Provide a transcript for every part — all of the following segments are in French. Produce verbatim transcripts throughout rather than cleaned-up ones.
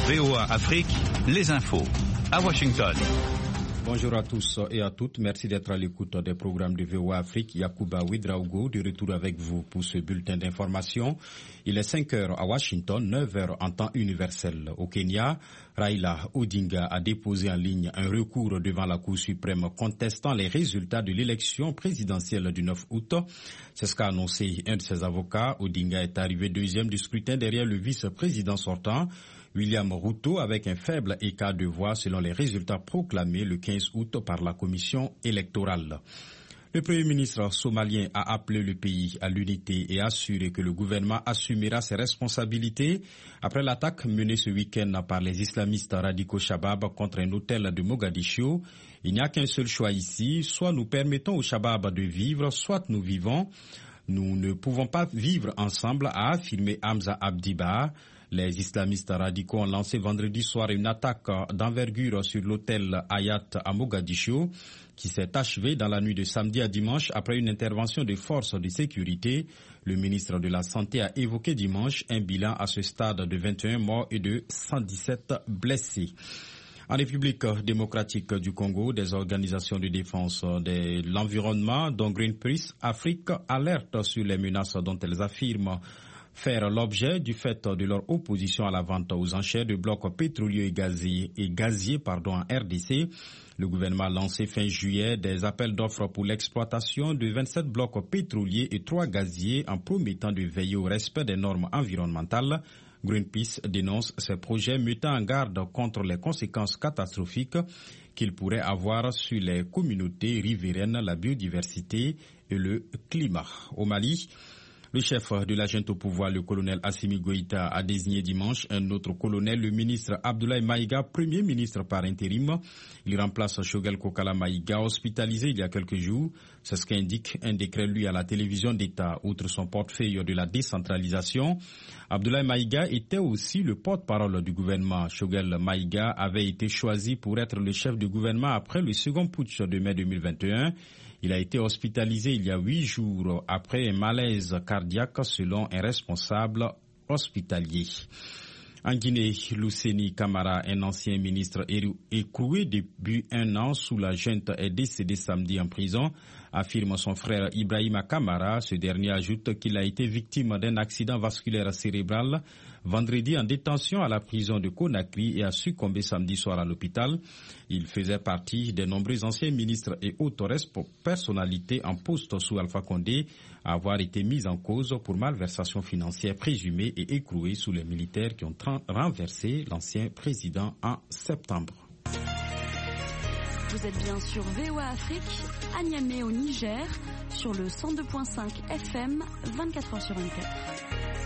V O A Afrique, les infos à Washington. Bonjour à tous et à toutes. Merci d'être à l'écoute des programmes de V O A Afrique. Yacouba Ouedraogo de retour avec vous pour ce bulletin d'information. Il est cinq heures à Washington, neuf heures en temps universel. Au Kenya, Raila Odinga a déposé en ligne un recours devant la Cour suprême contestant les résultats de l'élection présidentielle du neuf août. C'est ce qu'a annoncé un de ses avocats. Odinga est arrivé deuxième du scrutin derrière le vice-président sortant, William Ruto, avec un faible écart de voix selon les résultats proclamés le quinze août par la commission électorale. Le Premier ministre somalien a appelé le pays à l'unité et assuré que le gouvernement assumera ses responsabilités après l'attaque menée ce week-end par les islamistes radicaux Shabab contre un hôtel de Mogadiscio. Il n'y a qu'un seul choix ici, soit nous permettons aux Shabab de vivre, soit nous vivons. Nous ne pouvons pas vivre ensemble, a affirmé Hamza Abdiba. Les islamistes radicaux ont lancé vendredi soir une attaque d'envergure sur l'hôtel Hayat à Mogadiscio qui s'est achevée dans la nuit de samedi à dimanche après une intervention de forces de sécurité. Le ministre de la Santé a évoqué dimanche un bilan à ce stade de vingt et un morts et de cent dix-sept blessés. En République démocratique du Congo, des organisations de défense de l'environnement, dont Greenpeace Afrique, alertent sur les menaces dont elles affirment faire l'objet du fait de leur opposition à la vente aux enchères de blocs pétroliers et gaziers, et gaziers pardon, en R D C. Le gouvernement a lancé fin juillet des appels d'offres pour l'exploitation de vingt-sept blocs pétroliers et trois gaziers en promettant de veiller au respect des normes environnementales. Greenpeace dénonce ces projets mettant en garde contre les conséquences catastrophiques qu'ils pourraient avoir sur les communautés riveraines, la biodiversité et le climat. Au Mali, le chef de la junte au pouvoir, le colonel Assimi Goïta, a désigné dimanche un autre colonel, le ministre Abdoulaye Maïga, premier ministre par intérim. Il remplace Choguel Kokala Maïga, hospitalisé il y a quelques jours. C'est ce qu'indique un décret lu à la télévision d'État. Outre son portefeuille de la décentralisation, Abdoulaye Maïga était aussi le porte-parole du gouvernement. Choguel Maïga avait été choisi pour être le chef du gouvernement après le second putsch de mai deux mille vingt et un. Il a été hospitalisé il y a huit jours après un malaise cardiaque selon un responsable hospitalier. En Guinée, Luceni Camara, un ancien ministre écroué depuis un an sous la junte, est décédé samedi en prison, affirme son frère Ibrahima Camara. Ce dernier ajoute qu'il a été victime d'un accident vasculaire cérébral vendredi en détention à la prison de Conakry et a succombé samedi soir à l'hôpital. Il faisait partie des nombreux anciens ministres et autres personnalités en poste sous Alpha Condé à avoir été mis en cause pour malversation financière présumée et écrouée sous les militaires qui ont renversé l'ancien président en septembre. Vous êtes bien sur V O A Afrique, à Niamey au Niger, sur le cent deux virgule cinq F M, vingt-quatre heures sur vingt-quatre.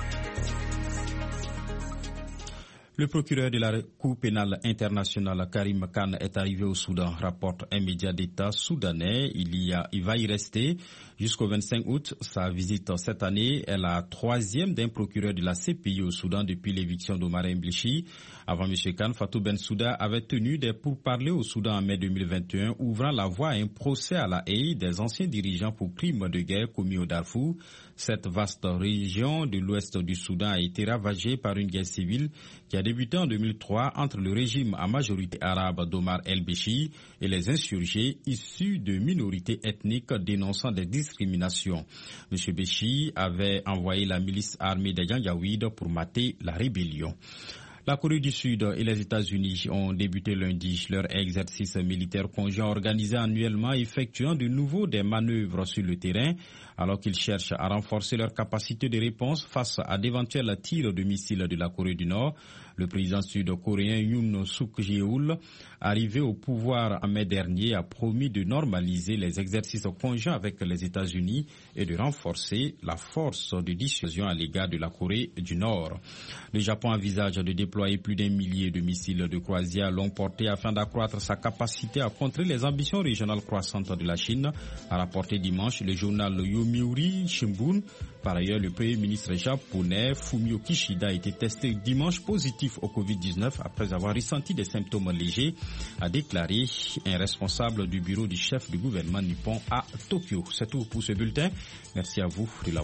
Le procureur de la Cour pénale internationale, Karim Khan, est arrivé au Soudan, rapporte un média d'État soudanais. Il, y a, il va y rester jusqu'au vingt-cinq août. Sa visite cette année est la troisième d'un procureur de la C P I au Soudan depuis l'éviction d'Omar Mblichi. Avant M. Khan, Fatou Bensouda avait tenu des pourparlers au Soudan en mai deux mille vingt et un, ouvrant la voie à un procès à la haie des anciens dirigeants pour crimes de guerre commis au Darfour. Cette vaste région de l'ouest du Soudan a été ravagée par une guerre civile qui a débuté en deux mille trois entre le régime à majorité arabe d'Omar el-Béchir et les insurgés issus de minorités ethniques dénonçant des discriminations. M. Béchir avait envoyé la milice armée des Janjaouides pour mater la rébellion. La Corée du Sud et les États-Unis ont débuté lundi leur exercice militaire conjoint organisé annuellement, effectuant de nouveau des manœuvres sur le terrain, alors qu'ils cherchent à renforcer leur capacité de réponse face à d'éventuels tirs de missiles de la Corée du Nord. Le président sud-coréen Yoon Suk-yeol, arrivé au pouvoir en mai dernier, a promis de normaliser les exercices conjoints avec les États-Unis et de renforcer la force de dissuasion à l'égard de la Corée du Nord. Le Japon envisage de déployer plus d'un millier de missiles de croisière longue portée afin d'accroître sa capacité à contrer les ambitions régionales croissantes de la Chine, a rapporté dimanche le journal Yomiuri Shimbun. Par ailleurs, le premier ministre japonais Fumio Kishida a été testé dimanche positif au covid dix-neuf après avoir ressenti des symptômes légers, a déclaré un responsable du bureau du chef du gouvernement nippon à Tokyo. C'est tout pour ce bulletin. Merci à vous de l'avoir